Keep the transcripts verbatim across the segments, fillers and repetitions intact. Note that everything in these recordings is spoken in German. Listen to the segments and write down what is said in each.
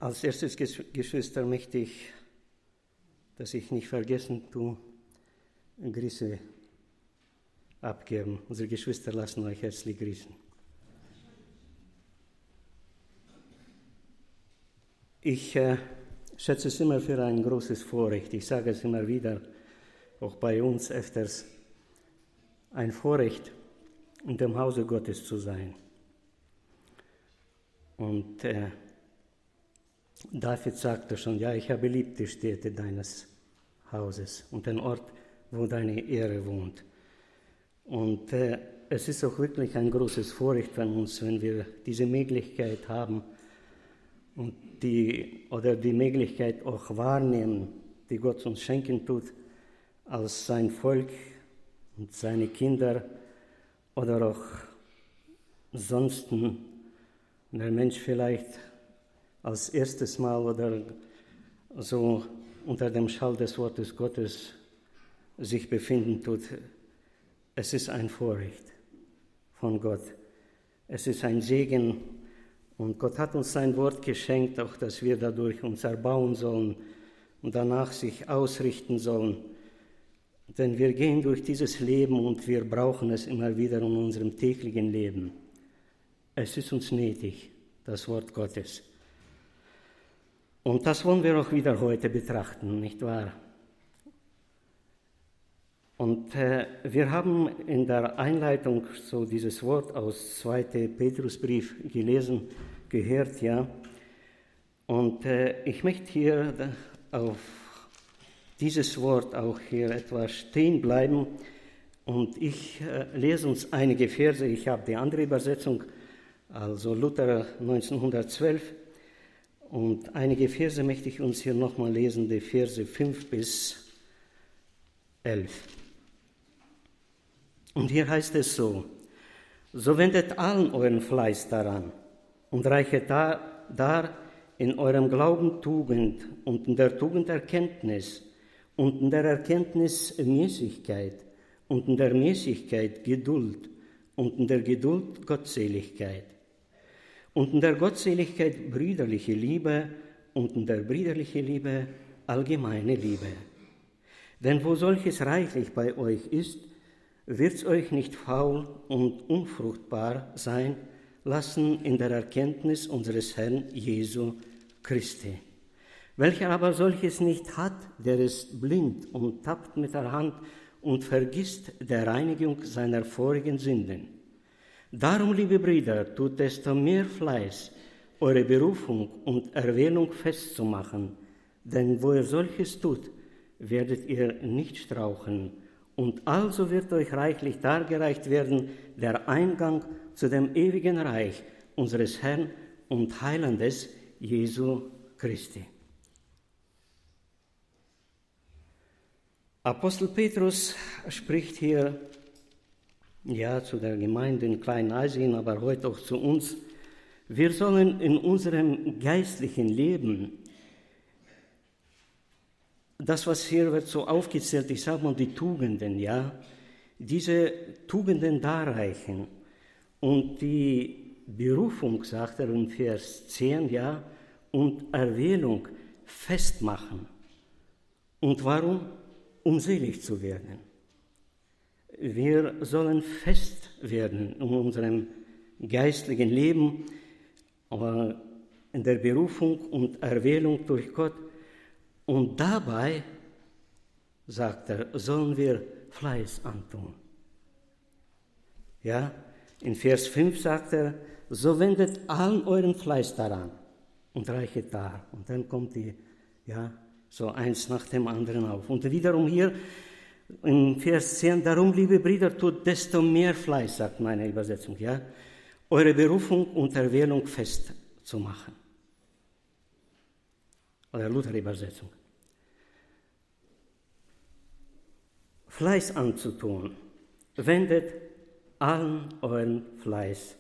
Als erstes, Geschwister, möchte ich, dass ich nicht vergessen tue, Grüße abgeben. Unsere Geschwister lassen euch herzlich grüßen. Ich äh, schätze es immer für ein großes Vorrecht. Ich sage es immer wieder, auch bei uns öfters, ein Vorrecht, in dem Hause Gottes zu sein. Und äh, David sagte schon, ja, ich habe lieb die Stätte deines Hauses und den Ort, wo deine Ehre wohnt. Und äh, es ist auch wirklich ein großes Vorrecht von uns, wenn wir diese Möglichkeit haben und die, oder die Möglichkeit auch wahrnehmen, die Gott uns schenken tut, als sein Volk und seine Kinder oder auch ansonsten, wenn der Mensch vielleicht als erstes Mal oder so unter dem Schall des Wortes Gottes sich befinden tut. Es ist ein Vorrecht von Gott. Es ist ein Segen und Gott hat uns sein Wort geschenkt, auch dass wir dadurch uns erbauen sollen und danach sich ausrichten sollen. Denn wir gehen durch dieses Leben und wir brauchen es immer wieder in unserem täglichen Leben. Es ist uns nötig, das Wort Gottes. Und das wollen wir auch wieder heute betrachten, nicht wahr? Und äh, wir haben in der Einleitung so dieses Wort aus zweiten Petrusbrief gelesen, gehört, ja. Und äh, ich möchte hier auf dieses Wort auch hier etwas stehen bleiben. Und ich äh, lese uns einige Verse, ich habe die andere Übersetzung, also Luther neunzehnhundertzwölf. Und einige Verse möchte ich uns hier nochmal lesen, die Verse fünf bis elf. Und hier heißt es so: So wendet allen euren Fleiß daran und reichet dar, dar in eurem Glauben Tugend und in der Tugend Erkenntnis und in der Erkenntnis Mäßigkeit und in der Mäßigkeit Geduld und in der Geduld Gottseligkeit. Und in der Gottseligkeit brüderliche Liebe und in der brüderlichen Liebe allgemeine Liebe. Denn wo solches reichlich bei euch ist, wird's euch nicht faul und unfruchtbar sein lassen in der Erkenntnis unseres Herrn Jesu Christi. Welcher aber solches nicht hat, der ist blind und tappt mit der Hand und vergisst der Reinigung seiner vorigen Sünden. Darum, liebe Brüder, tut desto mehr Fleiß, eure Berufung und Erwählung festzumachen, denn wo ihr solches tut, werdet ihr nicht straucheln, und also wird euch reichlich dargereicht werden der Eingang zu dem ewigen Reich unseres Herrn und Heilandes Jesu Christi. Apostel Petrus spricht hier ja zu der Gemeinde in Kleinasien, aber heute auch zu uns. Wir sollen in unserem geistlichen Leben, das, was hier wird so aufgezählt, ich sage mal die Tugenden, ja, diese Tugenden darreichen und die Berufung, sagt er in Vers zehn, ja, und Erwählung festmachen. Und warum? Um selig zu werden. Wir sollen fest werden in unserem geistlichen Leben, aber in der Berufung und Erwählung durch Gott. Und dabei, sagt er, sollen wir Fleiß antun. Ja, in Vers fünf sagt er, so wendet allen euren Fleiß daran und reichet dar. Und dann kommt die, ja, so eins nach dem anderen auf. Und wiederum hier in Vers zehn, darum, liebe Brüder, tut desto mehr Fleiß, sagt meine Übersetzung, ja, eure Berufung und Erwählung festzumachen. Oder Luther-Übersetzung. Fleiß anzutun, wendet allen euren Fleiß.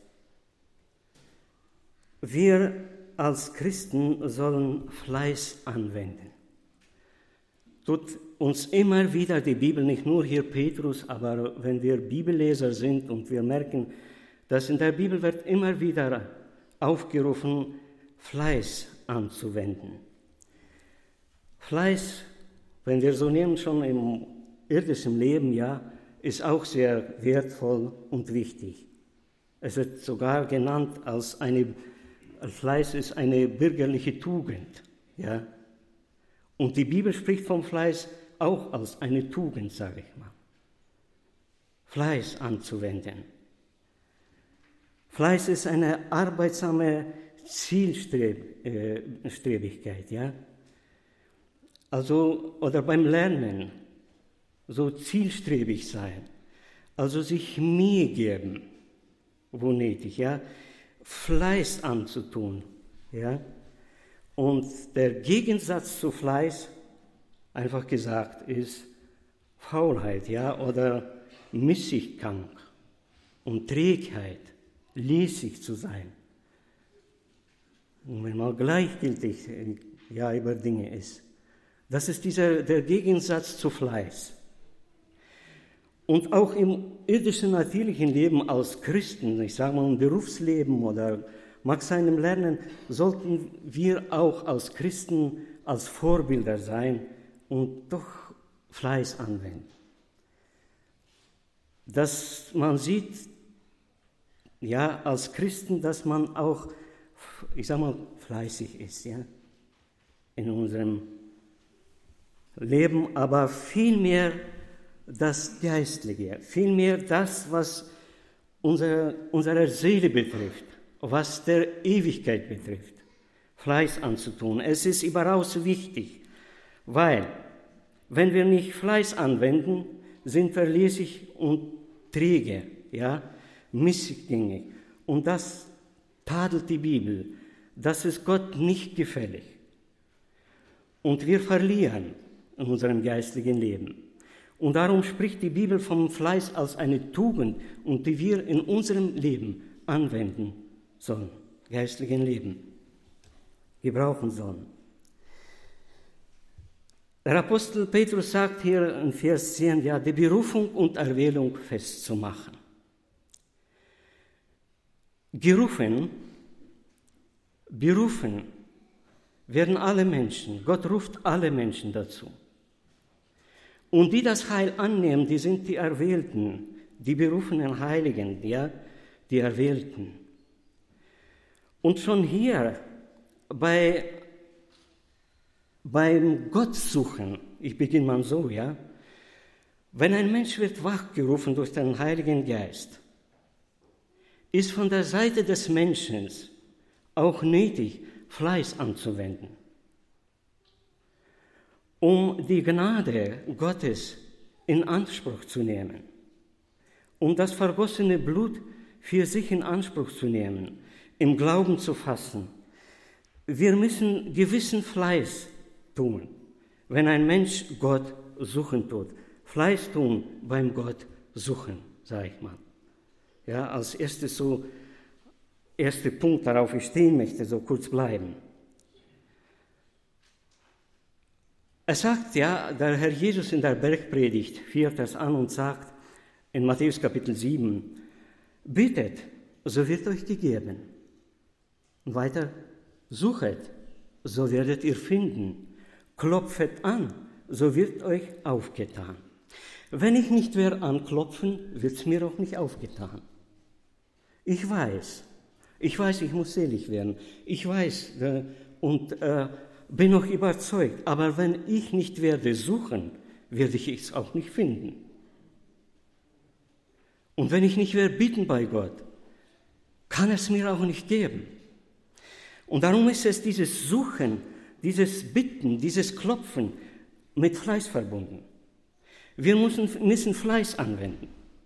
Wir als Christen sollen Fleiß anwenden. Tut uns immer wieder die Bibel, nicht nur hier Petrus, aber wenn wir Bibelleser sind und wir merken, dass in der Bibel wird immer wieder aufgerufen, Fleiß anzuwenden. Fleiß, wenn wir so nehmen, schon im irdischen Leben, ja, ist auch sehr wertvoll und wichtig. Es wird sogar genannt als eine, Fleiß ist eine bürgerliche Tugend, ja. Und die Bibel spricht vom Fleiß auch als eine Tugend, sage ich mal. Fleiß anzuwenden. Fleiß ist eine arbeitsame Zielstrebigkeit, ja. Also, oder beim Lernen, so zielstrebig sein, also sich Mühe geben, wo nötig, ja, Fleiß anzutun, ja. Und der Gegensatz zu Fleiß, einfach gesagt, ist Faulheit, ja, oder Müßiggang und Trägheit, lässig zu sein. Und wenn man gleichgültig ja, über Dinge ist. Das ist dieser, der Gegensatz zu Fleiß. Und auch im irdischen, natürlichen Leben als Christen, ich sage mal im Berufsleben oder mag sein im Lernen, sollten wir auch als Christen als Vorbilder sein und doch Fleiß anwenden. Dass man sieht, ja, als Christen, dass man auch, ich sage mal, fleißig ist, ja, in unserem Leben, aber vielmehr das Geistliche, vielmehr das, was unsere, unsere Seele betrifft, was der Ewigkeit betrifft, Fleiß anzutun. Es ist überaus wichtig, weil, wenn wir nicht Fleiß anwenden, sind wir lässig und träge, ja, missgängig. Und das tadelt die Bibel. Das ist Gott nicht gefällig. Und wir verlieren in unserem geistlichen Leben. Und darum spricht die Bibel vom Fleiß als eine Tugend, und die wir in unserem Leben anwenden sollen, geistlichen Leben, gebrauchen sollen. Der Apostel Petrus sagt hier in Vers zehn, ja, die Berufung und Erwählung festzumachen. Gerufen, berufen werden alle Menschen. Gott ruft alle Menschen dazu. Und die das Heil annehmen, die sind die Erwählten, die berufenen Heiligen, ja, die Erwählten. Und schon hier bei, beim Gottsuchen, ich beginne mal so, ja, wenn ein Mensch wird wachgerufen durch den Heiligen Geist, ist von der Seite des Menschen auch nötig, Fleiß anzuwenden, um die Gnade Gottes in Anspruch zu nehmen, um das vergossene Blut für sich in Anspruch zu nehmen, im Glauben zu fassen. Wir müssen gewissen Fleiß tun, wenn ein Mensch Gott suchen tut. Fleiß tun beim Gott suchen, sage ich mal. Ja, als erstes so, erster Punkt, darauf ich stehen möchte, so kurz bleiben. Er sagt ja, der Herr Jesus in der Bergpredigt führt das an und sagt in Matthäus Kapitel sieben, bittet, so wird euch gegeben. Und weiter, suchet, so werdet ihr finden. Klopfet an, so wird euch aufgetan. Wenn ich nicht werde anklopfen, wird es mir auch nicht aufgetan. Ich weiß, ich weiß, ich muss selig werden. Ich weiß äh, und äh, bin noch überzeugt. Aber wenn ich nicht werde suchen, werde ich es auch nicht finden. Und wenn ich nicht werde bitten bei Gott, kann es mir auch nicht geben. Und darum ist es dieses Suchen, dieses Bitten, dieses Klopfen mit Fleiß verbunden. Wir müssen, müssen Fleiß anwenden,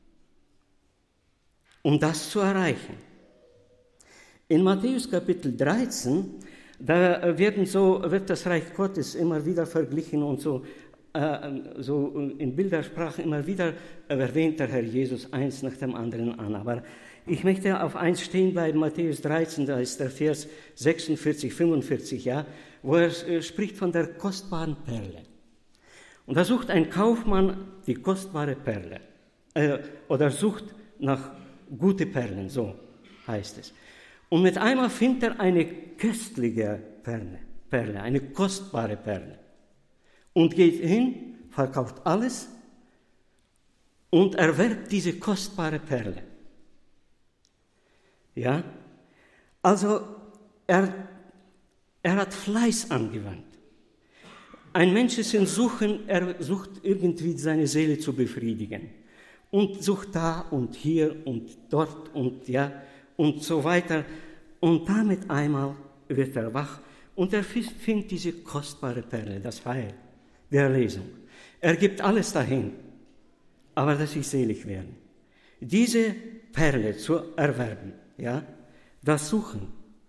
um das zu erreichen. In Matthäus Kapitel dreizehn, da werden so, wird das Reich Gottes immer wieder verglichen und so, äh, so in Bildersprache immer wieder erwähnt der Herr Jesus eins nach dem anderen an. Aber ich möchte auf eins stehen bleiben, Matthäus dreizehn, da ist der Vers sechsundvierzig, fünfundvierzig, ja, wo er spricht von der kostbaren Perle. Und da sucht ein Kaufmann die kostbare Perle, äh, oder sucht nach gute Perlen, so heißt es. Und mit einmal findet er eine köstliche Perle, Perle, eine kostbare Perle. Und geht hin, verkauft alles und erwirbt diese kostbare Perle. Ja, also er, er hat Fleiß angewandt. Ein Mensch ist in Suchen, er sucht irgendwie seine Seele zu befriedigen. Und sucht da und hier und dort und ja und so weiter. Und damit einmal wird er wach und er findet diese kostbare Perle, das Heil der Erlösung. Er gibt alles dahin, aber dass ich selig werde. Diese Perle zu erwerben, ja, das Suchen,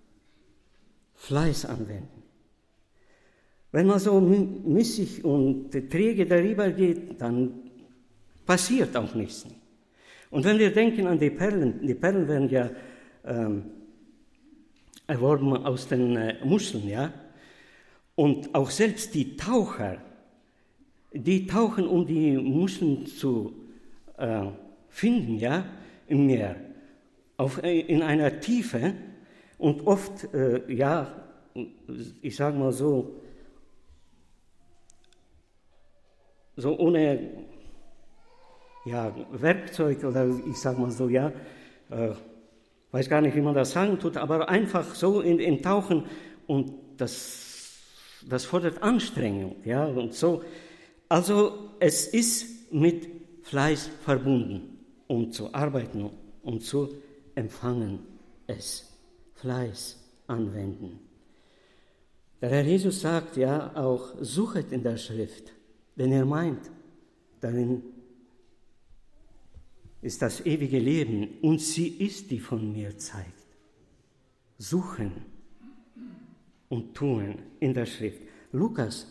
Fleiß anwenden. Wenn man so missig und träge darüber geht, dann passiert auch nichts. Und wenn wir denken an die Perlen, die Perlen werden ja ähm, erworben aus den äh, Muscheln, ja, und auch selbst die Taucher, die tauchen, um die Muscheln zu äh, finden, ja, im Meer, auf, äh, in einer Tiefe und oft, äh, ja, ich sage mal so, so ohne ja, Werkzeug oder ich sage mal so, ja, äh, weiß gar nicht, wie man das sagen tut, aber einfach so in, in Tauchen und das, das fordert Anstrengung, ja, und so. Also es ist mit Fleiß verbunden, um zu arbeiten und zu empfangen es. Fleiß anwenden. Der Herr Jesus sagt ja auch, suchet in der Schrift, denn er meint, darin ist das ewige Leben und sie ist, die von mir zeigt. Suchen und tun in der Schrift. Lukas,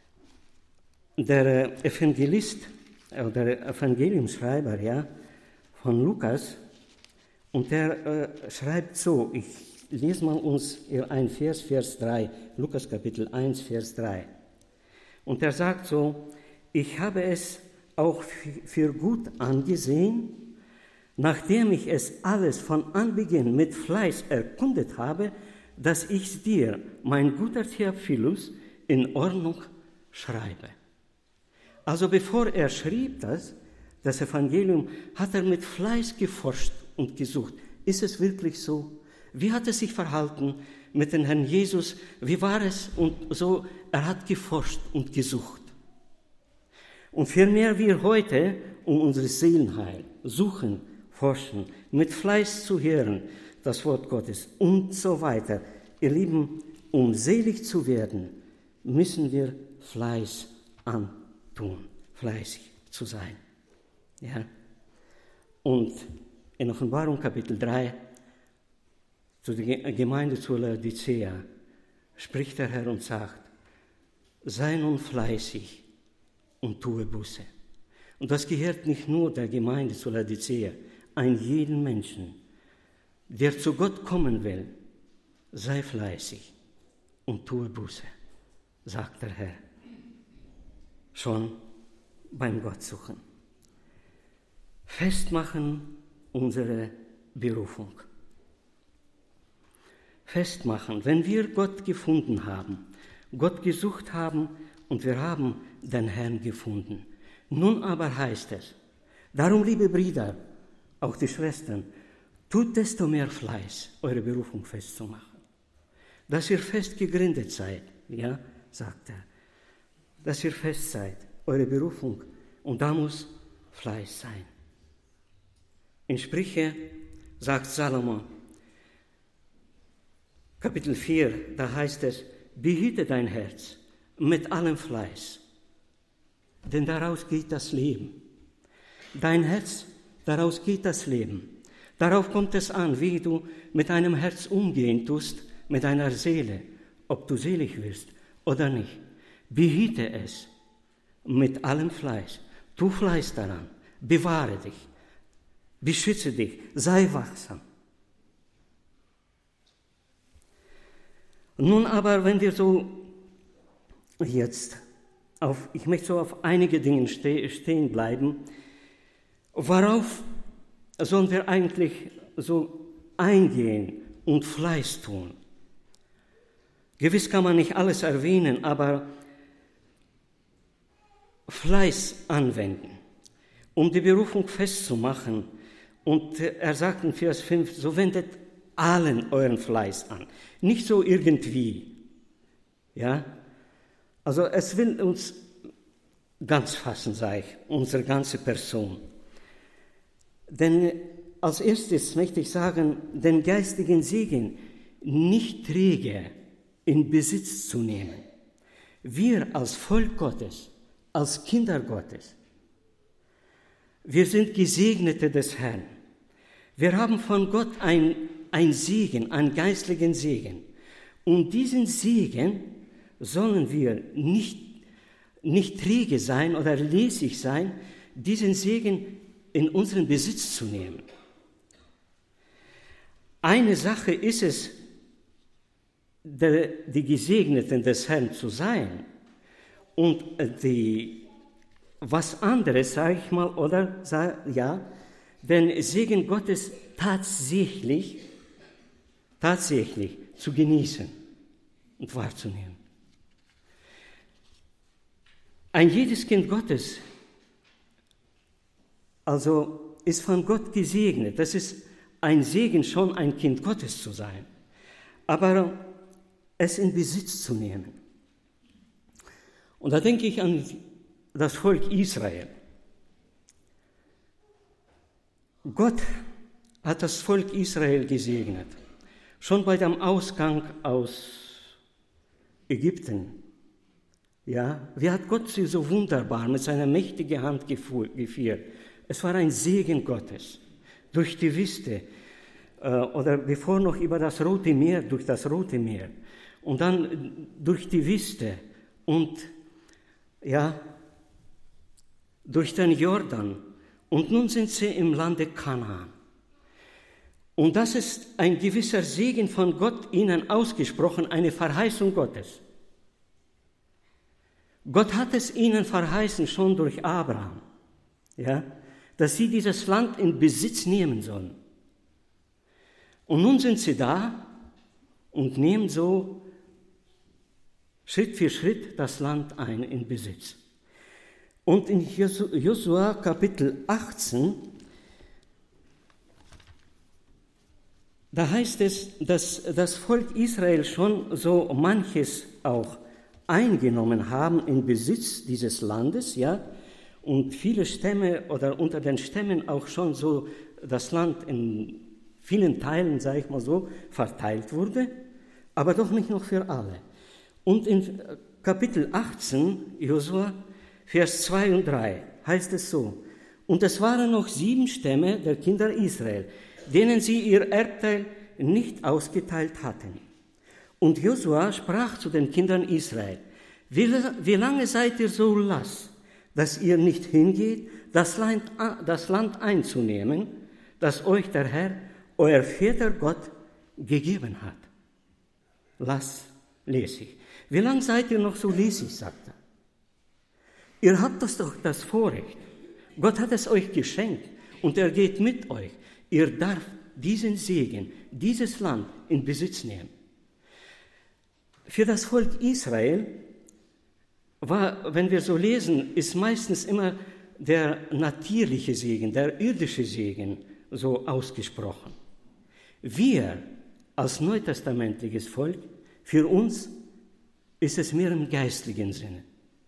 der Evangelist, der Evangeliumschreiber, ja, von Lukas, und der äh, schreibt so, ich lese mal uns ein Vers, Vers drei, Lukas Kapitel eins, Vers drei. Und er sagt so, ich habe es auch für gut angesehen, nachdem ich es alles von Anbeginn mit Fleiß erkundet habe, dass ich dir, mein guter Theophilus, in Ordnung schreibe. Also bevor er schrieb das, das Evangelium, hat er mit Fleiß geforscht und gesucht. Ist es wirklich so? Wie hat er sich verhalten mit dem Herrn Jesus? Wie war es? Und so, er hat geforscht und gesucht. Und vielmehr wir heute um unsere Seelenheil suchen, forschen, mit Fleiß zu hören, das Wort Gottes und so weiter. Ihr Lieben, um selig zu werden, müssen wir Fleiß antun, fleißig zu sein. Ja? Und in Offenbarung Kapitel drei, zu der Gemeinde zu Laodicea, spricht der Herr und sagt, sei nun fleißig und tue Buße. Und das gehört nicht nur der Gemeinde zu Laodicea, ein jeden Menschen, der zu Gott kommen will, sei fleißig und tue Buße, sagt der Herr. Schon beim Gott suchen. Festmachen unsere Berufung. Festmachen, wenn wir Gott gefunden haben, Gott gesucht haben und wir haben den Herrn gefunden. Nun aber heißt es, darum, liebe Brüder, auch die Schwestern, tut desto mehr Fleiß, eure Berufung festzumachen. Dass ihr fest gegründet seid, ja, sagt er, dass ihr fest seid, eure Berufung, und da muss Fleiß sein. In Sprüche sagt Salomo, Kapitel vier, da heißt es, behüte dein Herz mit allem Fleiß, denn daraus geht das Leben. Dein Herz, daraus geht das Leben. Darauf kommt es an, wie du mit deinem Herz umgehen tust, mit deiner Seele, ob du selig wirst oder nicht. Behüte es mit allem Fleiß. Tu Fleiß daran, bewahre dich, beschütze dich, sei wachsam. Nun aber, wenn wir so jetzt, auf, ich möchte so auf einige Dinge ste- stehen bleiben, worauf sollen wir eigentlich so eingehen, und Fleiß tun. Gewiss kann man nicht alles erwähnen, aber Fleiß anwenden, um die Berufung festzumachen. Und er sagt in Vers fünf, so wendet allen euren Fleiß an, nicht so irgendwie. Ja? Also es will uns ganz fassen, sage ich, unsere ganze Person. Denn als erstes möchte ich sagen, den geistigen Segen nicht träge in Besitz zu nehmen. Wir als Volk Gottes, als Kinder Gottes, wir sind Gesegnete des Herrn. Wir haben von Gott ein, ein Segen, einen geistlichen Segen. Und diesen Segen sollen wir nicht, nicht träge sein oder lässig sein, diesen Segen in unseren Besitz zu nehmen. Eine Sache ist es, die, die Gesegneten des Herrn zu sein, und die, was anderes, sage ich mal, oder ja, den Segen Gottes tatsächlich, tatsächlich zu genießen und wahrzunehmen. Ein jedes Kind Gottes, also ist von Gott gesegnet. Das ist ein Segen, schon ein Kind Gottes zu sein, aber es in Besitz zu nehmen. Und da denke ich an das Volk Israel. Gott hat das Volk Israel gesegnet, schon bei dem Ausgang aus Ägypten. Ja, wie hat Gott sie so wunderbar mit seiner mächtigen Hand geführt? Es war ein Segen Gottes durch die Wüste äh, oder bevor noch über das Rote Meer, durch das Rote Meer und dann durch die Wüste und ja, durch den Jordan. Und nun sind sie im Lande Kanaan. Und das ist ein gewisser Segen von Gott ihnen ausgesprochen, eine Verheißung Gottes. Gott hat es ihnen verheißen, schon durch Abraham, ja, dass sie dieses Land in Besitz nehmen sollen. Und nun sind sie da und nehmen so Schritt für Schritt das Land ein in Besitz. Und in Josua Kapitel achtzehn, da heißt es, dass das Volk Israel schon so manches auch eingenommen haben in Besitz dieses Landes, ja, und viele Stämme oder unter den Stämmen auch schon so das Land in vielen Teilen, sage ich mal so, verteilt wurde, aber doch nicht noch für alle. Und in Kapitel achtzehn, Josua, Vers zwei und drei, heißt es so, und es waren noch sieben Stämme der Kinder Israel, denen sie ihr Erbteil nicht ausgeteilt hatten. Und Josua sprach zu den Kindern Israel, wie, wie lange seid ihr so lass, dass ihr nicht hingeht, das Land, das Land einzunehmen, das euch der Herr, euer Vater Gott, gegeben hat? Lass, lässig. Wie lange seid ihr noch so lässig, sagt er. Ihr habt das doch das Vorrecht. Gott hat es euch geschenkt und er geht mit euch. Ihr dürft diesen Segen, dieses Land in Besitz nehmen. Für das Volk Israel war, wenn wir so lesen, ist meistens immer der natürliche Segen, der irdische Segen so ausgesprochen. Wir als neutestamentliches Volk, für uns ist es mehr im geistlichen Sinne.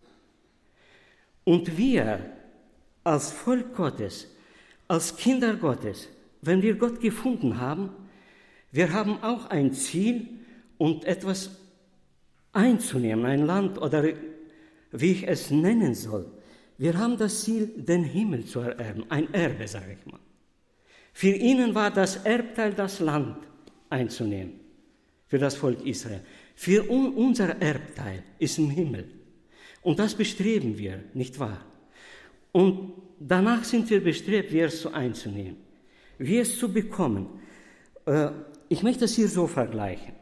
Und wir als Volk Gottes, als Kinder Gottes, wenn wir Gott gefunden haben, wir haben auch ein Ziel und etwas einzunehmen, ein Land oder wie ich es nennen soll. Wir haben das Ziel, den Himmel zu ererben, ein Erbe, sage ich mal. Für ihnen war das Erbteil, das Land einzunehmen, für das Volk Israel. Für un- unser Erbteil ist im Himmel. Und das bestreben wir, nicht wahr? Und danach sind wir bestrebt, wie es so einzunehmen, wie es zu bekommen. Äh, ich möchte das hier so vergleichen.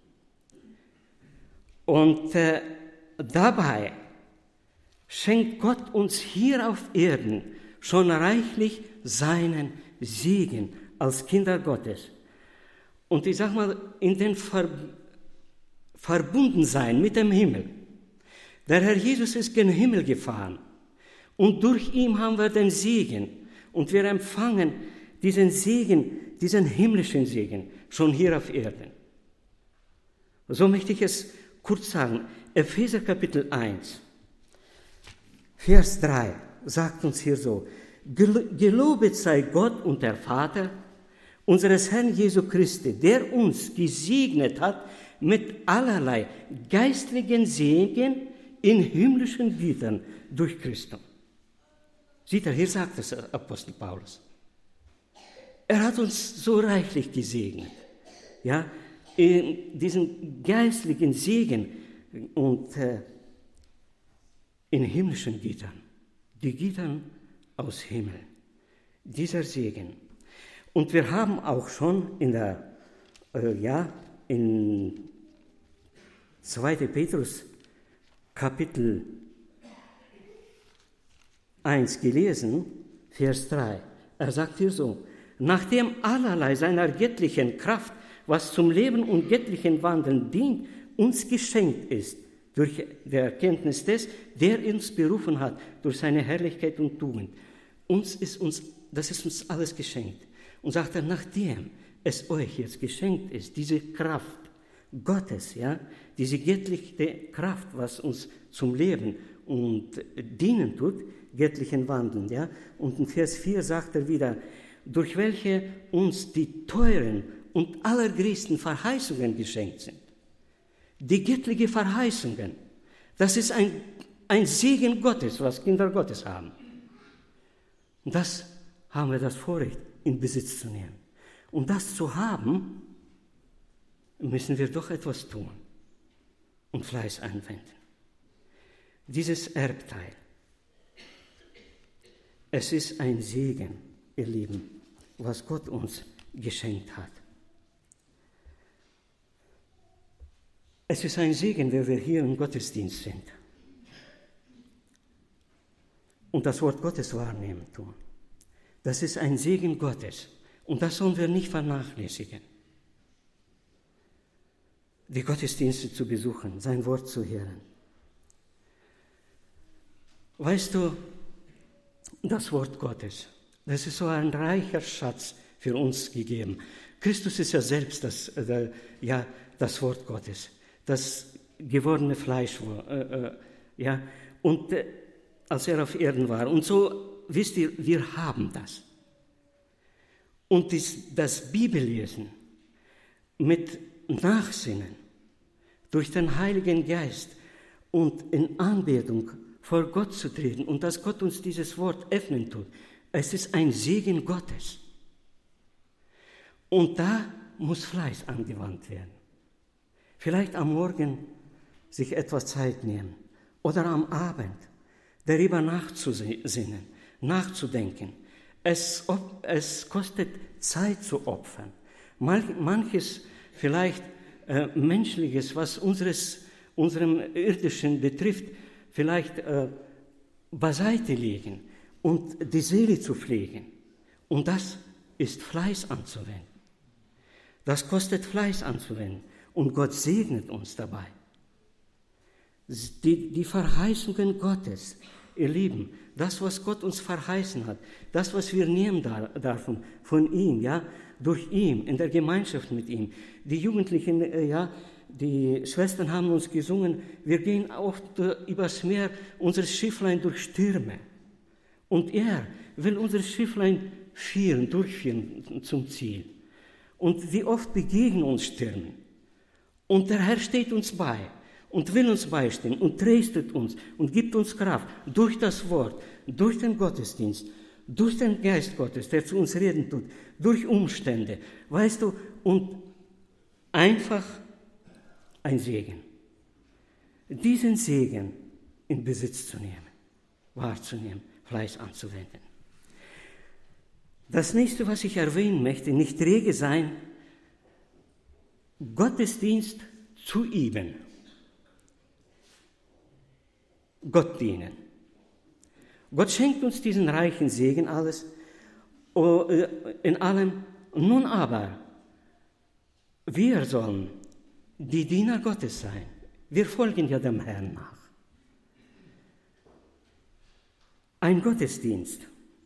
Und äh, dabei schenkt Gott uns hier auf Erden schon reichlich seinen Segen als Kinder Gottes. und ich sag mal, in den Ver Verbundensein mit dem Himmel. Der Herr Jesus ist gen Himmel gefahren und durch ihn haben wir den Segen und wir empfangen diesen Segen, diesen himmlischen Segen schon hier auf Erden. So möchte ich es kurz sagen. Epheser Kapitel eins, Vers drei sagt uns hier so: Gelobet sei Gott und der Vater unseres Herrn Jesu Christi, der uns gesegnet hat mit allerlei geistlichen Segen in himmlischen Gütern durch Christus. Sieht ihr, hier sagt es Apostel Paulus. Er hat uns so reichlich gesegnet, ja, in diesen geistlichen Segen und äh, in himmlischen Gütern, die Gütern aus Himmel, dieser Segen. Und wir haben auch schon in der, äh, ja, in zweiten Petrus Kapitel eins gelesen, Vers drei. Er sagt hier so: Nachdem allerlei seiner göttlichen Kraft, was zum Leben und göttlichen Wandeln dient, uns geschenkt ist, durch die Erkenntnis des, der uns berufen hat, durch seine Herrlichkeit und Tugend. Uns ist uns, das ist uns alles geschenkt. Und sagt er, nachdem es euch jetzt geschenkt ist, diese Kraft Gottes, ja, diese göttliche Kraft, was uns zum Leben und dienen tut, göttlichen Wandeln, ja. Und in Vers vier sagt er wieder, durch welche uns die teuren und allergrößten Verheißungen geschenkt sind. Die göttlichen Verheißungen, das ist ein, ein Segen Gottes, was Kinder Gottes haben. Und das haben wir das Vorrecht, in Besitz zu nehmen. Um das zu haben, müssen wir doch etwas tun und Fleiß anwenden. Dieses Erbteil, es ist ein Segen, ihr Lieben, was Gott uns geschenkt hat. Es ist ein Segen, wenn wir hier im Gottesdienst sind und das Wort Gottes wahrnehmen tun. Das ist ein Segen Gottes und das sollen wir nicht vernachlässigen. Die Gottesdienste zu besuchen, sein Wort zu hören. Weißt du, das Wort Gottes, das ist so ein reicher Schatz für uns gegeben. Christus ist ja selbst das, äh, ja, das Wort Gottes, das gewordene Fleisch, äh, äh, ja, und äh, als er auf Erden war. Und so, wisst ihr, wir haben das. Und das, das Bibellesen mit Nachsinnen durch den Heiligen Geist und in Anbetung vor Gott zu treten und dass Gott uns dieses Wort öffnen tut, es ist ein Segen Gottes. Und da muss Fleiß angewandt werden. Vielleicht am Morgen sich etwas Zeit nehmen oder am Abend darüber nachzusinnen, nachzudenken. Es, es kostet Zeit zu opfern. Manches vielleicht äh, Menschliches, was unseres, unserem Irdischen betrifft, vielleicht äh, beiseite legen und die Seele zu pflegen. Und das ist Fleiß anzuwenden. Das kostet Fleiß anzuwenden. Und Gott segnet uns dabei. Die, die Verheißungen Gottes, ihr Lieben, das, was Gott uns verheißen hat, das, was wir nehmen dürfen von ihm, ja, durch ihn, in der Gemeinschaft mit ihm. Die Jugendlichen, äh, ja, die Schwestern haben uns gesungen, wir gehen oft äh, übers Meer, unser Schifflein durch Stürme. Und er will unser Schifflein führen, durchführen zum Ziel. Und wie oft begegnen uns Stürme. Und der Herr steht uns bei und will uns beistehen und tröstet uns und gibt uns Kraft durch das Wort, durch den Gottesdienst, durch den Geist Gottes, der zu uns reden tut, durch Umstände, weißt du, und einfach ein Segen. Diesen Segen in Besitz zu nehmen, wahrzunehmen, Fleiß anzuwenden. Das nächste, was ich erwähnen möchte, nicht träge sein, Gottesdienst zu üben. Gott dienen. Gott schenkt uns diesen reichen Segen alles, in allem. Nun aber, wir sollen die Diener Gottes sein. Wir folgen ja dem Herrn nach. Ein Gottesdienst.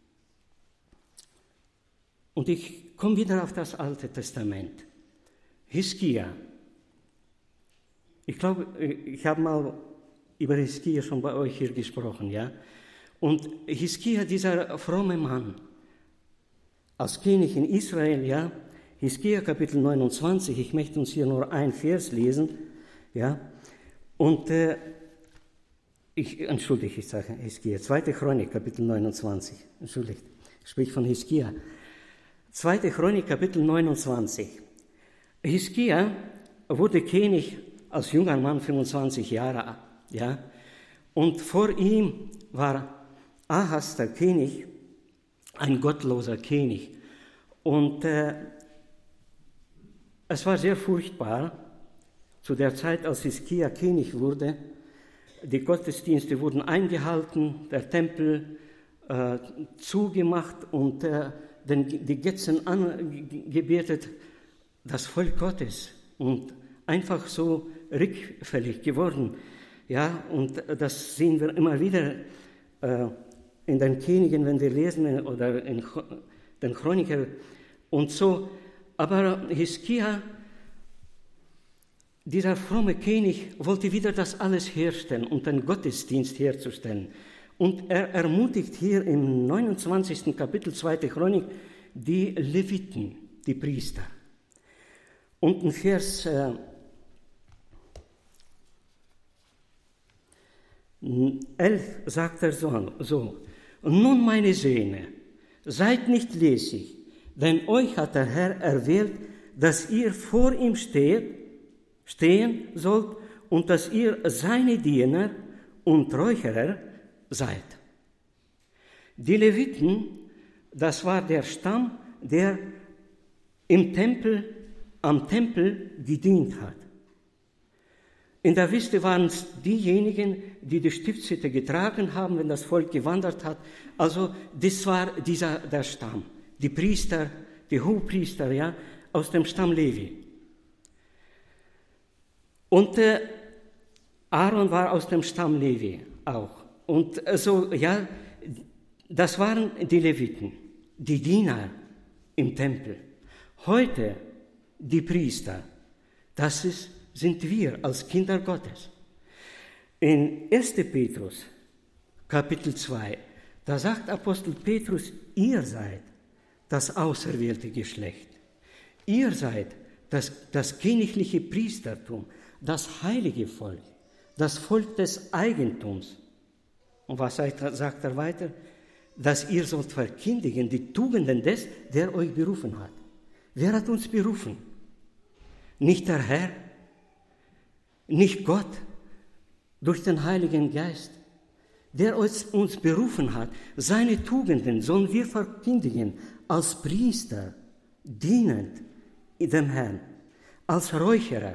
Und ich komme wieder auf das Alte Testament. Hiskia. Ich glaube, ich habe mal über Hiskia schon bei euch hier gesprochen, ja. Und Hiskia, dieser fromme Mann, als König in Israel, ja, Hiskia Kapitel neunundzwanzig, ich möchte uns hier nur ein Vers lesen, ja, und äh, ich, entschuldige, ich sage Hiskia, zweite Chronik Kapitel neunundzwanzig, entschuldigt, ich spreche von Hiskia. zweite Chronik Kapitel neunundzwanzig. Hiskia wurde König als junger Mann, fünfundzwanzig Jahre, ja, und vor ihm war Ahas, der König, ein gottloser König. Und äh, es war sehr furchtbar, zu der Zeit, als Hiskia König wurde. Die Gottesdienste wurden eingehalten, der Tempel äh, zugemacht und äh, den, die Götzen angebetet, das Volk Gottes. Und einfach so rückfällig geworden. Ja, und das sehen wir immer wieder äh, in den Königen, wenn wir lesen, oder in den Chroniker und so. Aber Hiskia, dieser fromme König, wollte wieder das alles herstellen und den Gottesdienst herzustellen. Und er ermutigt hier im neunundzwanzigsten Kapitel zweite Chronik die Leviten, die Priester. Und in Vers äh, elf sagt er so, so: Nun, meine Söhne, seid nicht lässig, denn euch hat der Herr erwählt, dass ihr vor ihm steht, stehen sollt und dass ihr seine Diener und Räucherer seid. Die Leviten, das war der Stamm, der im Tempel, am Tempel gedient hat. In der Wüste waren es diejenigen, die die Stiftshütte getragen haben, wenn das Volk gewandert hat. Also das war dieser, der Stamm, die Priester, die Hohepriester, ja, aus dem Stamm Levi. Und äh, Aaron war aus dem Stamm Levi auch. Und äh, so, ja, das waren die Leviten, die Diener im Tempel. Heute die Priester, das ist sind wir als Kinder Gottes. In ersten Petrus, Kapitel zwei, da sagt Apostel Petrus, ihr seid das auserwählte Geschlecht. Ihr seid das, das königliche Priestertum, das heilige Volk, das Volk des Eigentums. Und was sagt er, sagt er weiter? Dass ihr sollt verkündigen die Tugenden des, der euch berufen hat. Wer hat uns berufen? Nicht der Herr, nicht Gott, durch den Heiligen Geist, der uns, uns berufen hat. Seine Tugenden sollen wir verkündigen als Priester, dienend dem Herrn, als Räucherer.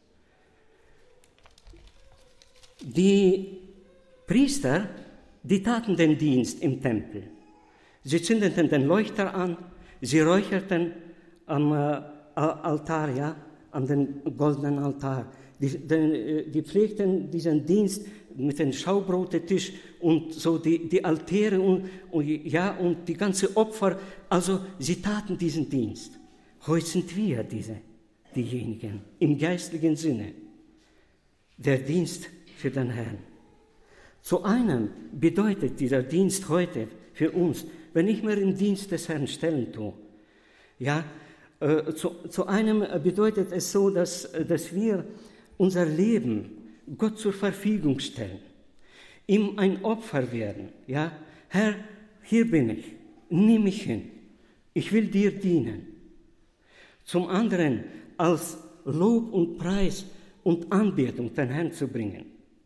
Die Priester, die taten den Dienst im Tempel. Sie zündeten den Leuchter an, sie räucherten am äh, Altar, ja, an den goldenen Altar. Die, die, die pflegten diesen Dienst mit dem Schaubrotetisch und so die, die Altäre und, und, ja, und die ganze Opfer. Also sie taten diesen Dienst. Heute sind wir diese, diejenigen, im geistlichen Sinne. Der Dienst für den Herrn. Zu einem bedeutet dieser Dienst heute für uns, wenn ich mir im Dienst des Herrn stellen tue, ja, äh, zu, zu einem bedeutet es so, dass, dass wir unser Leben Gott zur Verfügung stellen, ihm ein Opfer werden. Ja, Herr, hier bin ich, nimm mich hin, ich will dir dienen. Zum anderen als Lob und Preis und Anbetung den Herrn zu bringen.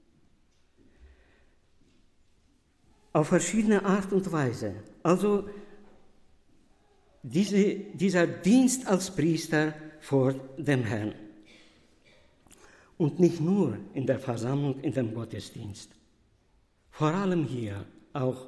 Auf verschiedene Art und Weise. Also diese, dieser Dienst als Priester vor dem Herrn. Und nicht nur in der Versammlung, in dem Gottesdienst. Vor allem hier auch.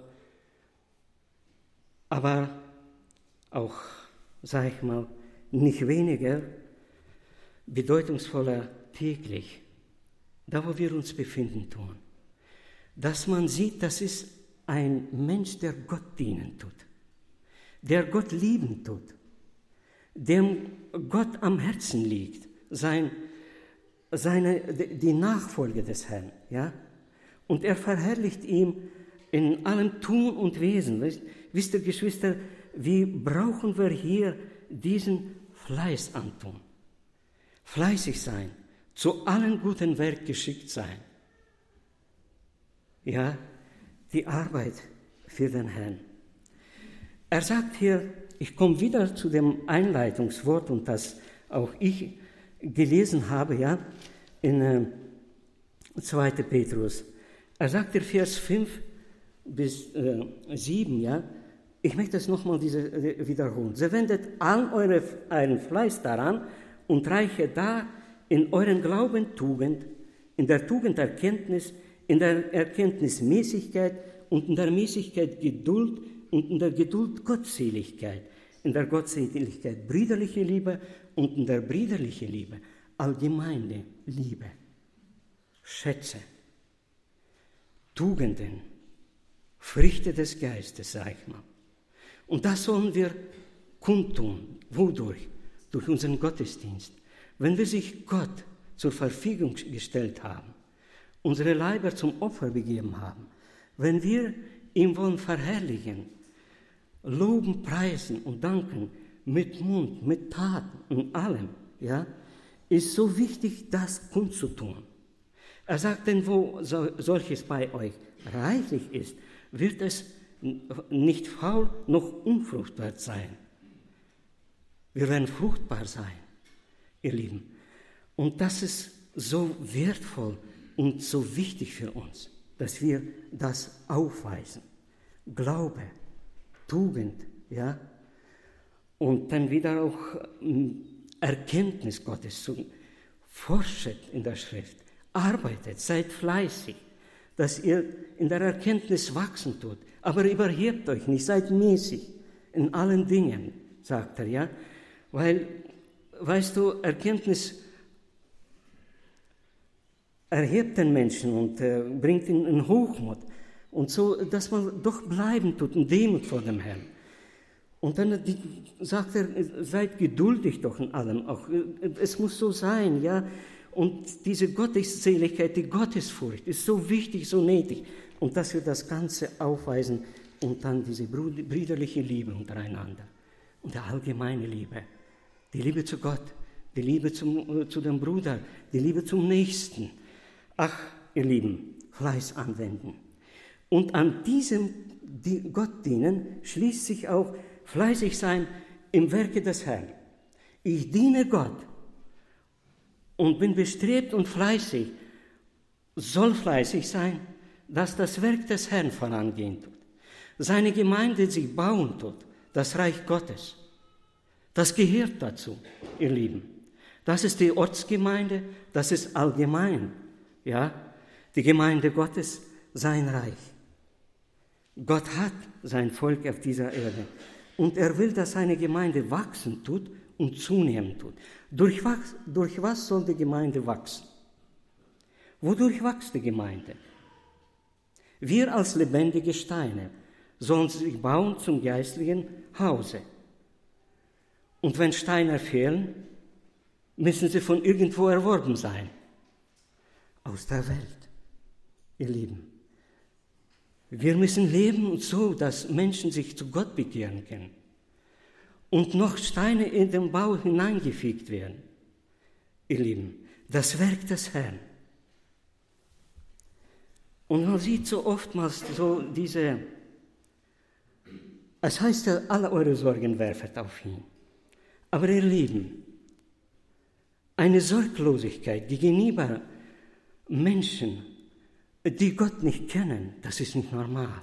Aber auch, sag ich mal, nicht weniger bedeutungsvoller täglich, da wo wir uns befinden tun, dass man sieht, das ist ein Mensch, der Gott dienen tut, der Gott lieben tut, dem Gott am Herzen liegt, sein, seine, die Nachfolge des Herrn, ja, und er verherrlicht ihn in allem Tun und Wesen. Wisst, wisst ihr, Geschwister, wie brauchen wir hier diesen Fleiß antun? Fleißig sein, zu allen guten Werk geschickt sein. Ja, die Arbeit für den Herrn. Er sagt hier, ich komme wieder zu dem Einleitungswort, und das auch ich gelesen habe, ja, in äh, zweiten Petrus. Er sagt in Vers fünf bis äh, sieben, ja, ich möchte das nochmal äh, wiederholen. So wendet all eure, euren Fleiß daran und reiche da in euren Glauben Tugend, in der Tugend Erkenntnis, in der Erkenntnis Mäßigkeit und in der Mäßigkeit Geduld und in der Geduld Gottseligkeit, in der Gottseligkeit brüderliche Liebe und in der brüderlichen Liebe allgemeine Liebe, Schätze, Tugenden, Früchte des Geistes, sag ich mal. Und das sollen wir kundtun. Wodurch? Durch unseren Gottesdienst. Wenn wir sich Gott zur Verfügung gestellt haben, unsere Leiber zum Opfer gegeben haben, wenn wir ihn wollen verherrlichen, loben, preisen und danken, mit Mund, mit Taten und allem, ja, ist so wichtig, das kundzutun. Er sagt denn, wo so, solches bei euch reichlich ist, wird es nicht faul noch unfruchtbar sein. Wir werden fruchtbar sein, ihr Lieben. Und das ist so wertvoll und so wichtig für uns, dass wir das aufweisen. Glaube, Tugend, ja, und dann wieder auch Erkenntnis Gottes. Forschet in der Schrift, arbeitet, seid fleißig, dass ihr in der Erkenntnis wachsen tut. Aber überhebt euch nicht, seid mäßig in allen Dingen, sagt er, ja. Weil, weißt du, Erkenntnis erhebt den Menschen und äh, bringt ihn in Hochmut. Und so, dass man doch bleiben tut in Demut vor dem Herrn. Und dann die, sagt er, seid geduldig doch in allem. Auch, es muss so sein, ja. Und diese Gottesseligkeit, die Gottesfurcht ist so wichtig, so nötig. Und dass wir das Ganze aufweisen und dann diese brüderliche Liebe untereinander und die allgemeine Liebe. Die Liebe zu Gott, die Liebe zum, zu dem Bruder, die Liebe zum Nächsten. Ach, ihr Lieben, Fleiß anwenden. Und an diesem Gott dienen schließt sich auch fleißig sein im Werke des Herrn. Ich diene Gott und bin bestrebt und fleißig, soll fleißig sein, dass das Werk des Herrn vorangehen tut. Seine Gemeinde sich bauen tut, das Reich Gottes. Das gehört dazu, ihr Lieben. Das ist die Ortsgemeinde, das ist allgemein, ja, die Gemeinde Gottes, sein Reich. Gott hat sein Volk auf dieser Erde und er will, dass seine Gemeinde wachsen tut und zunehmen tut. Durch was, durch was soll die Gemeinde wachsen? Wodurch wächst die Gemeinde? Wir als lebendige Steine sollen sich bauen zum geistlichen Hause. Und wenn Steine fehlen, müssen sie von irgendwo erworben sein. Aus der Welt, ihr Lieben. Wir müssen leben so, dass Menschen sich zu Gott bekehren können. Und noch Steine in den Bau hineingefügt werden. Ihr Lieben, das Werk des Herrn. Und man sieht so oftmals so diese, es heißt ja, alle eure Sorgen werfet auf ihn. Aber ihr Lieben, eine Sorglosigkeit gegenüber Menschen, die Gott nicht kennen, das ist nicht normal.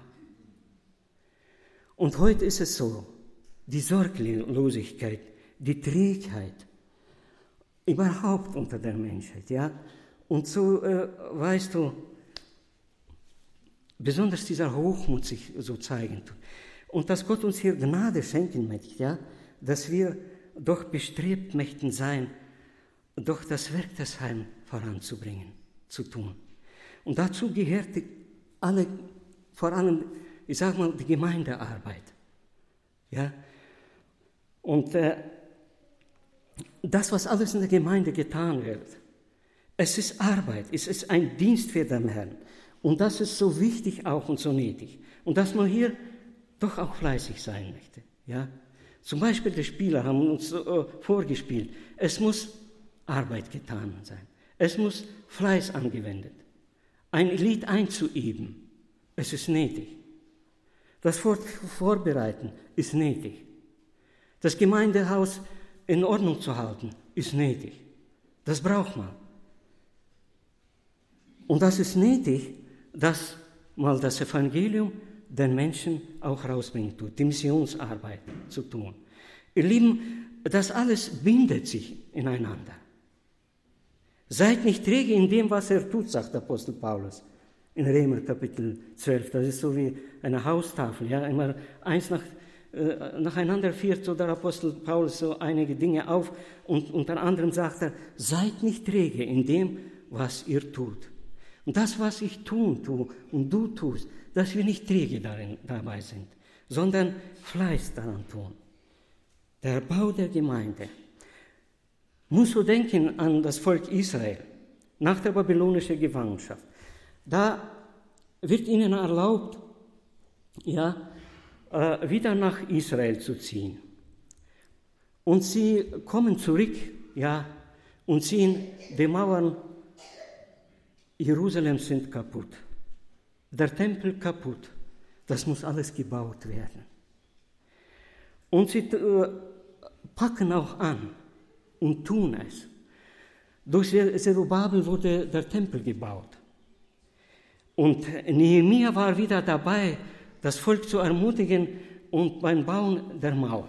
Und heute ist es so, die Sorglosigkeit, die Trägheit, überhaupt unter der Menschheit, ja. Und so, äh, weißt du, besonders dieser Hochmut sich so zeigen tut. Und dass Gott uns hier Gnade schenken möchte, ja, dass wir doch bestrebt möchten sein, doch das Werk des Herrn voranzubringen, zu tun. Und dazu gehörte alle, vor allem, ich sage mal, die Gemeindearbeit. Ja? Und äh, das, was alles in der Gemeinde getan wird, es ist Arbeit, es ist ein Dienst für den Herrn. Und das ist so wichtig auch und so nötig. Und dass man hier doch auch fleißig sein möchte. Ja? Zum Beispiel die Spieler haben uns so, äh, vorgespielt, es muss Arbeit getan sein. Es muss Fleiß angewendet. Ein Lied einzuüben, es ist nötig. Das Vor- Vorbereiten ist nötig. Das Gemeindehaus in Ordnung zu halten, ist nötig. Das braucht man. Und das ist nötig, dass mal das Evangelium den Menschen auch rausbringen tut, die Missionsarbeit zu tun. Ihr Lieben, das alles bindet sich ineinander. Seid nicht träge in dem, was er tut, sagt Apostel Paulus in Römer Kapitel zwölf. Das ist so wie eine Haustafel. Ja? Immer eins nach, äh, nacheinander führt so der Apostel Paulus so einige Dinge auf und unter anderem sagt er, seid nicht träge in dem, was ihr tut. Und das, was ich tun tue und du tust, dass wir nicht träge darin, dabei sind, sondern Fleiß daran tun. Der Bau der Gemeinde. Musst du denken an das Volk Israel nach der babylonischen Gefangenschaft. Da wird ihnen erlaubt, ja, äh, wieder nach Israel zu ziehen. Und sie kommen zurück, ja, und sehen, die Mauern Jerusalems sind kaputt. Der Tempel kaputt. Das muss alles gebaut werden. Und sie äh, packen auch an und tun es. Durch Zerubabel wurde der Tempel gebaut. Und Nehemia war wieder dabei, das Volk zu ermutigen und beim Bauen der Mauer.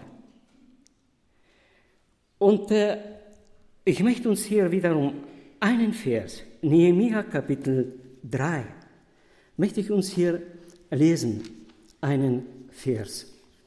Und äh, ich möchte uns hier wiederum einen Vers, Nehemia Kapitel drei, möchte ich uns hier lesen, einen Vers.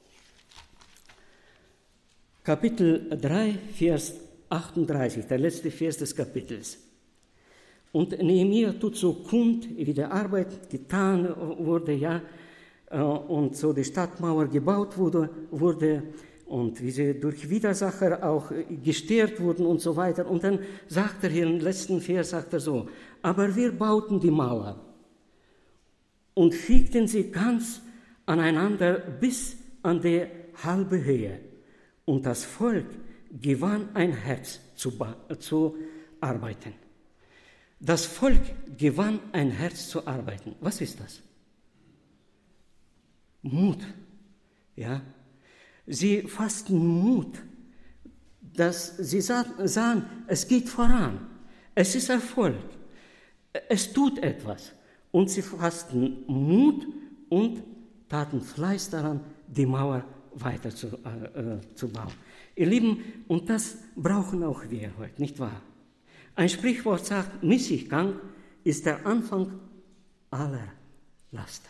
Kapitel drei, Vers achtunddreißig, der letzte Vers des Kapitels. Und Nehemia tut so kund, wie die Arbeit getan wurde, ja, und so die Stadtmauer gebaut wurde, wurde und wie sie durch Widersacher auch gestört wurden und so weiter. Und dann sagt er hier im letzten Vers, sagt er so, aber wir bauten die Mauer und fügten sie ganz aneinander bis an die halbe Höhe. Und das Volk gewann ein Herz zu, zu arbeiten. Das Volk gewann ein Herz zu arbeiten. Was ist das? Mut. Ja. Sie fassten Mut, dass sie sahen, es geht voran, es ist Erfolg, es tut etwas. Und sie fassten Mut und taten Fleiß daran, die Mauer weiter zu, äh, zu bauen. Ihr Lieben, und das brauchen auch wir heute, nicht wahr? Ein Sprichwort sagt, Müßiggang ist der Anfang aller Laster.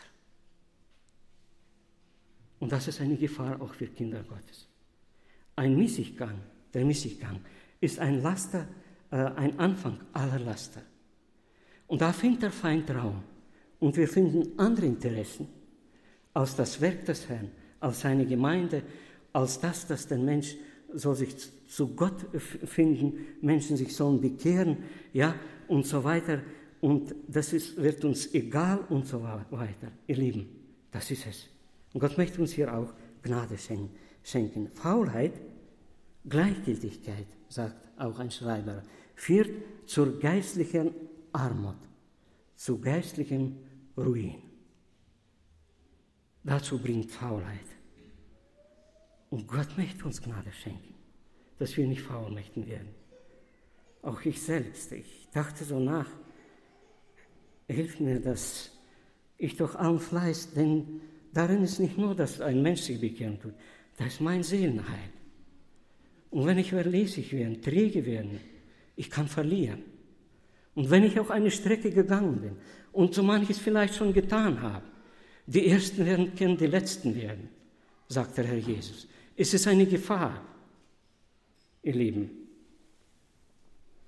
Und das ist eine Gefahr auch für Kinder Gottes. Ein Müßiggang, der Müßiggang, ist ein Laster, äh, ein Anfang aller Laster. Und da findet der Feind Raum. Und wir finden andere Interessen als das Werk des Herrn, als seine Gemeinde, als das, dass der Mensch soll sich zu Gott finden, Menschen sich sollen bekehren, ja, und so weiter. Und das ist, wird uns egal und so weiter. Ihr Lieben, das ist es. Und Gott möchte uns hier auch Gnade schenken. Faulheit, Gleichgültigkeit, sagt auch ein Schreiber, führt zur geistlichen Armut, zu geistlichem Ruin. Dazu bringt Faulheit. Und Gott möchte uns Gnade schenken, dass wir nicht faul möchten werden. Auch ich selbst, ich dachte so nach, hilft mir, dass ich durch allen Fleiß, denn darin ist nicht nur, dass ein Mensch sich bekehren tut, das ist mein Seelenheil. Und wenn ich verlässig werde, träge werde, ich kann verlieren. Und wenn ich auch eine Strecke gegangen bin und so manches vielleicht schon getan habe, die Ersten werden können die Letzten werden, sagt der Herr Jesus. Es ist eine Gefahr, ihr Lieben.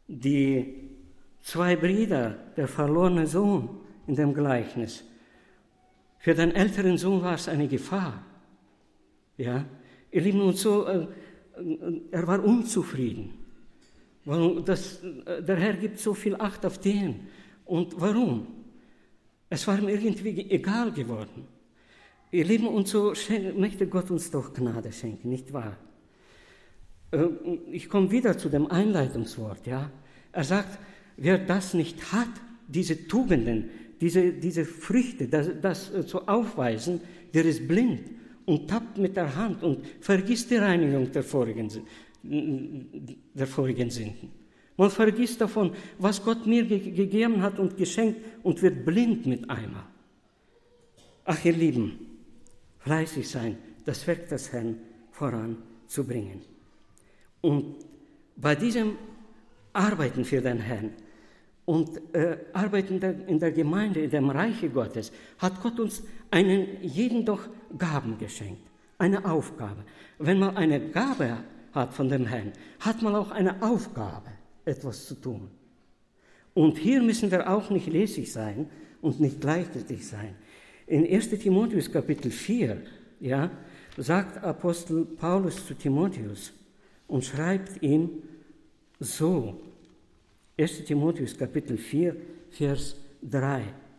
Die zwei Brüder, der verlorene Sohn in dem Gleichnis. Für den älteren Sohn war es eine Gefahr. Ja, ihr Lieben, und so, äh, er war unzufrieden. Weil das, der Herr gibt so viel Acht auf den. Und warum? Es war ihm irgendwie egal geworden. Ihr Lieben, und so möchte Gott uns doch Gnade schenken, nicht wahr? Äh, ich komme wieder zu dem Einleitungswort. Ja? Er sagt, wer das nicht hat, diese Tugenden, diese, diese Früchte, das, das zu aufweisen, der ist blind und tappt mit der Hand und vergisst die Reinigung der vorigen, der vorigen Sünden. Man vergisst davon, was Gott mir ge- gegeben hat und geschenkt und wird blind mit einmal. Ach, ihr Lieben, fleißig sein, das Werk des Herrn voranzubringen. Und bei diesem Arbeiten für den Herrn und äh, Arbeiten in der, in der Gemeinde, in dem Reiche Gottes, hat Gott uns einen, jeden doch Gaben geschenkt, eine Aufgabe. Wenn man eine Gabe hat von dem Herrn, hat man auch eine Aufgabe, etwas zu tun. Und hier müssen wir auch nicht lässig sein und nicht gleichgültig sein. In erster Timotheus Kapitel vier, ja, sagt Apostel Paulus zu Timotheus und schreibt ihm so, erster Timotheus Kapitel vier, Vers drei,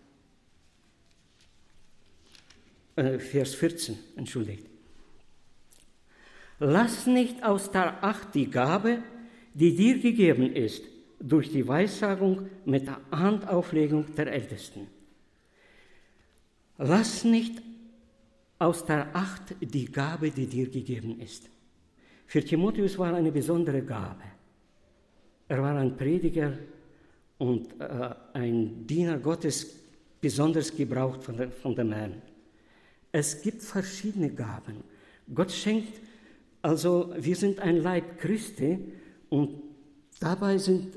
äh, Vers vierzehn, entschuldigt. Lass nicht aus der Acht die Gabe, die dir gegeben ist, durch die Weissagung mit der Handauflegung der Ältesten. Lass nicht aus der Acht die Gabe, die dir gegeben ist. Für Timotheus war eine besondere Gabe. Er war ein Prediger und äh, ein Diener Gottes, besonders gebraucht von, der, von dem Herrn. Es gibt verschiedene Gaben. Gott schenkt, also wir sind ein Leib Christi und dabei sind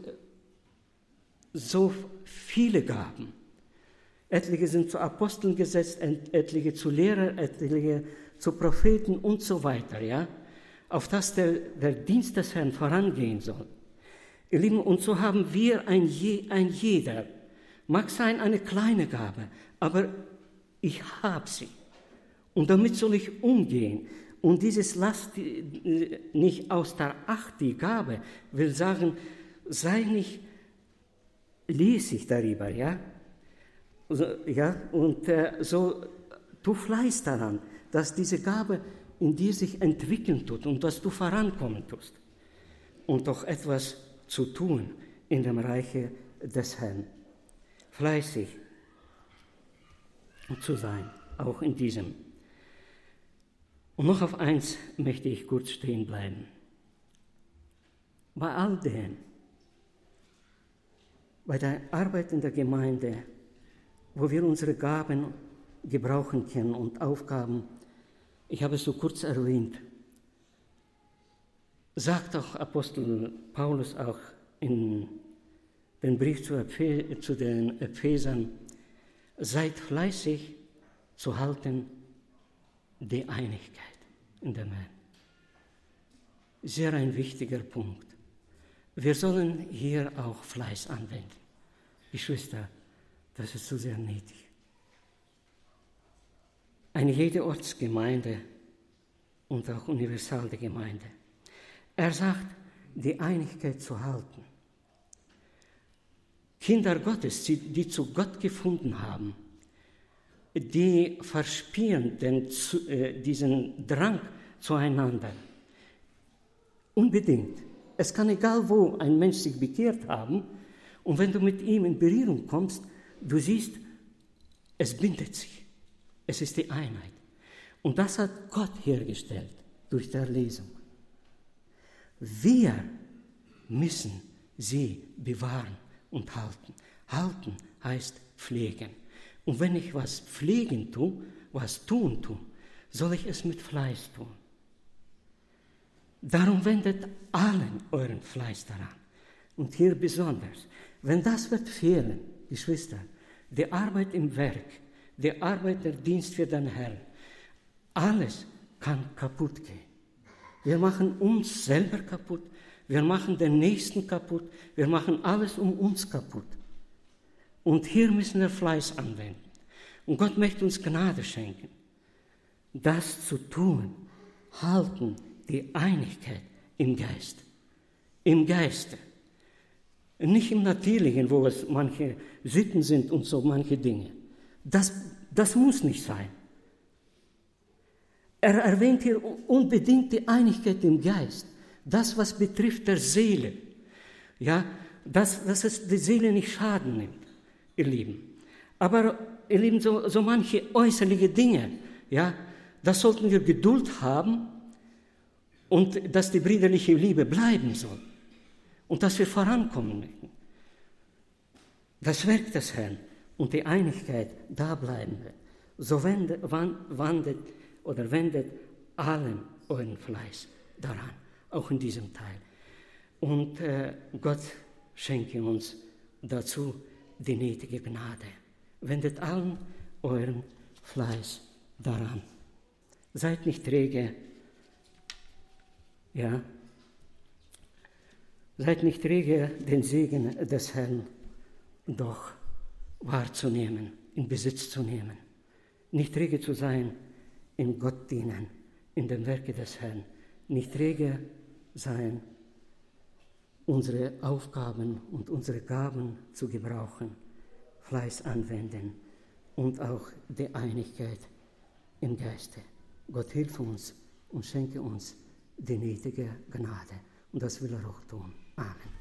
so viele Gaben. Etliche sind zu Aposteln gesetzt, etliche zu Lehrern, etliche zu Propheten und so weiter, ja, auf das der, der Dienst des Herrn vorangehen soll. Ihr Lieben, und so haben wir ein, Je, ein jeder, mag sein eine kleine Gabe, aber ich habe sie. Und damit soll ich umgehen. Und dieses lasst nicht aus der Acht die Gabe, will sagen, sei nicht lässig darüber, ja. Also, ja, und äh, so, tu Fleiß daran, dass diese Gabe in dir sich entwickeln tut und dass du vorankommen tust und doch etwas zu tun in dem Reiche des Herrn. Fleißig zu sein, auch in diesem. Und noch auf eins möchte ich kurz stehen bleiben. Bei all dem, bei der Arbeit in der Gemeinde, wo wir unsere Gaben gebrauchen können und Aufgaben, ich habe es so kurz erwähnt, sagt auch Apostel Paulus auch in dem Brief zu, Ephe, zu den Ephesern, seid fleißig zu halten die Einigkeit in dem Herrn. Sehr ein wichtiger Punkt. Wir sollen hier auch Fleiß anwenden. Geschwister, das ist so sehr nötig. Eine jede Ortsgemeinde und auch universal die Gemeinde. Er sagt, die Einigkeit zu halten. Kinder Gottes, die zu Gott gefunden haben, die verspüren den, äh, diesen Drang zueinander. Unbedingt. Es kann egal wo ein Mensch sich bekehrt haben und wenn du mit ihm in Berührung kommst, du siehst, es bindet sich. Es ist die Einheit. Und das hat Gott hergestellt durch die Erlesung. Wir müssen sie bewahren und halten. Halten heißt pflegen. Und wenn ich was pflegen tue, was tun tue, soll ich es mit Fleiß tun. Darum wendet allen euren Fleiß daran. Und hier besonders, wenn das wird fehlen, Geschwister, die Arbeit im Werk, die Arbeit, der Dienst für den Herrn, alles kann kaputt gehen. Wir machen uns selber kaputt, Wir machen den Nächsten kaputt. Wir machen alles um uns kaputt. Und hier müssen wir Fleiß anwenden. Und Gott möchte uns Gnade schenken, das zu tun, halten, die Einigkeit im Geist. Im Geiste. Nicht im Natürlichen, wo es manche Sitten sind und so manche Dinge. Das, das muss nicht sein. Er erwähnt hier unbedingt die Einigkeit im Geist. Das, was betrifft der Seele. Ja, dass, dass es die Seele nicht Schaden nimmt, ihr Lieben. Aber, ihr Lieben, so, so manche äußerliche Dinge, ja, das sollten wir Geduld haben und dass die brüderliche Liebe bleiben soll. Und dass wir vorankommen möchten. Das Werk des Herrn und die Einigkeit da bleiben wird. So wendet, wandelt oder wendet allen euren Fleiß daran, auch in diesem Teil. Und äh, Gott schenke uns dazu die nötige Gnade. Wendet allen euren Fleiß daran. Seid nicht träge, ja, seid nicht träge, den Segen des Herrn doch wahrzunehmen, in Besitz zu nehmen. Nicht träge zu sein, in Gott dienen, in dem Werke des Herrn. Nicht träge sein, unsere Aufgaben und unsere Gaben zu gebrauchen, Fleiß anwenden und auch die Einigkeit im Geiste. Gott hilf uns und schenke uns die nötige Gnade. Und das will er auch tun. Amen.